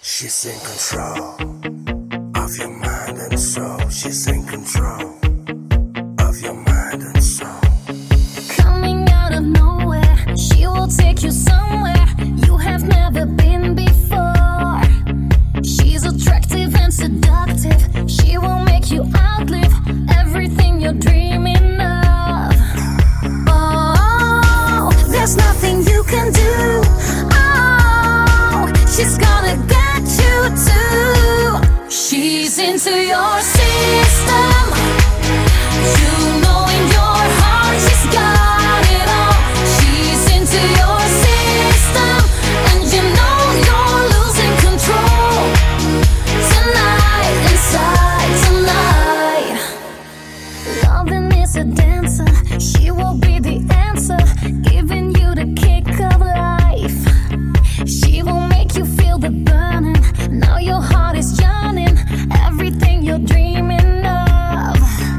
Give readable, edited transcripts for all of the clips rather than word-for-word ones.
She's in control of your mind and soul. She's in control of your mind and soul. Coming out of nowhere, she will take you somewhere you have never been before. She's attractive and seductive. She will make you outlive everything you're dreaming of. Oh, there's nothing you can do. Oh, she's gonna get you too. She's into your system. You know in your heart she's got it all. She's into your system, and you know you're losing control. Tonight, inside, tonight. Loving is a dancer. She will be the answer, giving you the kick of life. She will make you feel the burning. Now your heart is yearning, everything you're dreaming of.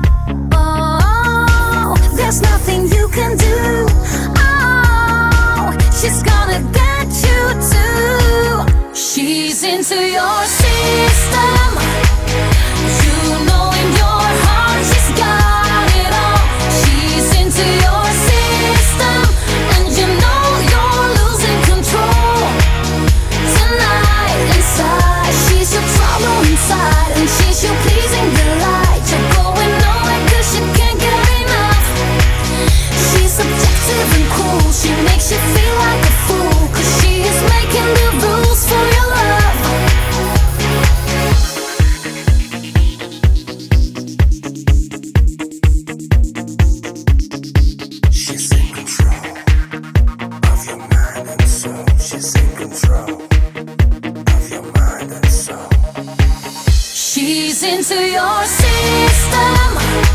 Oh, there's nothing you can do. Oh, she's gonna get you too. She's into your system. You know in your heart she's got it all. She's into your system, and you know you're losing control. Tonight, inside, she's your trouble inside, and she's your pleasing delight. You're going nowhere 'cause you can't get enough. She's subjective and cool. She makes you feel like a fool, 'cause she is making the rules for your love. She's in control of your mind and soul. She's in control of your mind and soul. She's into your system.